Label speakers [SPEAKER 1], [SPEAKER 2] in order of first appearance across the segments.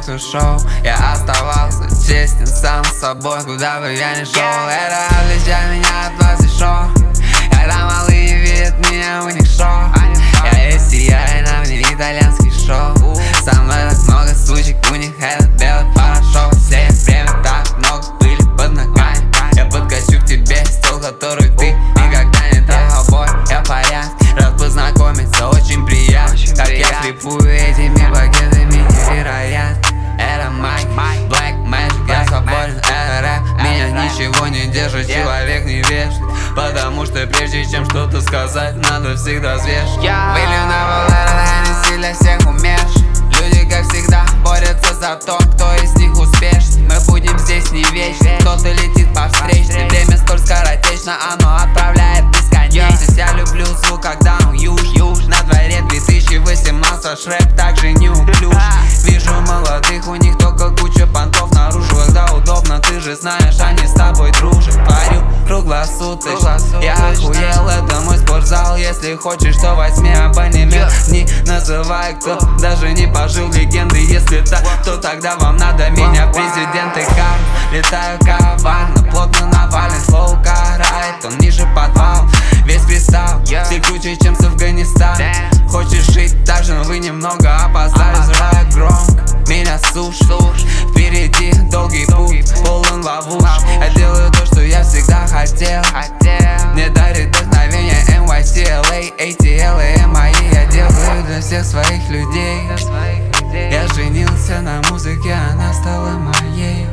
[SPEAKER 1] все шоу. Я оставался честен сам с собой, куда бы я ни шел. Это отличает меня от вас и шоу. Когда малые видят меня, у них шоу. Я есть сияй на мне итальянский шоу. Со мной так много сучек, у них этот белый порошок. Все время так много пыли под ногами. Я подкачу к тебе стол, который ты никогда не трогал. Я в порядке, рад познакомиться, очень приятно. Как я слепую этими багетами невероятно. Это Майк, Black Magic, я свободен, это рэп. Меня ничего не держит, человек не вешает. Потому что прежде чем что-то сказать, надо всегда взвешивать. Вылью на волны, для всех умерших. Люди, как всегда, борются за то, кто из них успешен. Мы будем здесь не вечно, кто-то летит по встречной. Время столь скоротечно, оно отправляет бесконечность. Я люблю звук, когда он юж. На дворе 2018, Шрек также неуклюж. Вижу молодых, у них только куча понтов наружу. Когда удобно, ты же знаешь, они с тобой дружат. Парю круглосуточно, я охуел, это мой спортзал. Если хочешь, то возьми абонемент. Не называй, кто даже не пожил легенды. Если так, то тогда вам надо меня в президенты. Кар, летаю коварно, плотно навален, флоу карает, он ниже подвал. Весь пристал, все круче, чем с Афганистана. Хочешь жить так же, но вы немного опоздали. Взрываю громко, меня сушит. Впереди долгий путь, полон ловушек. Я делаю то, что я всегда хотел. Мне дарит вдохновение NYC, LA, ATL и MIE. Я делаю для всех своих людей. Я женился на музыке, она стала моей.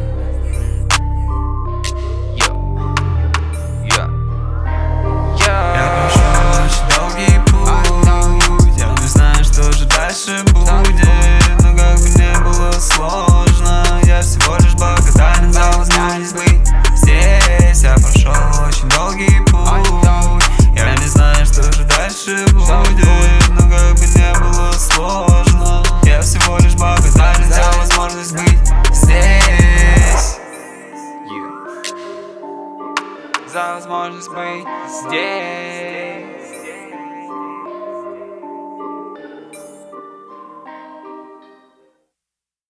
[SPEAKER 2] Я прошел очень долгий путь. Я не знаю, что же дальше будет. Но как бы не было сложно, я всего лишь благодарен за возможность быть здесь. Я прошел очень долгий путь. Я не знаю, что же дальше будет. Но как бы не было сложно, я всего лишь благодарен за возможность быть здесь. За возможность быть здесь.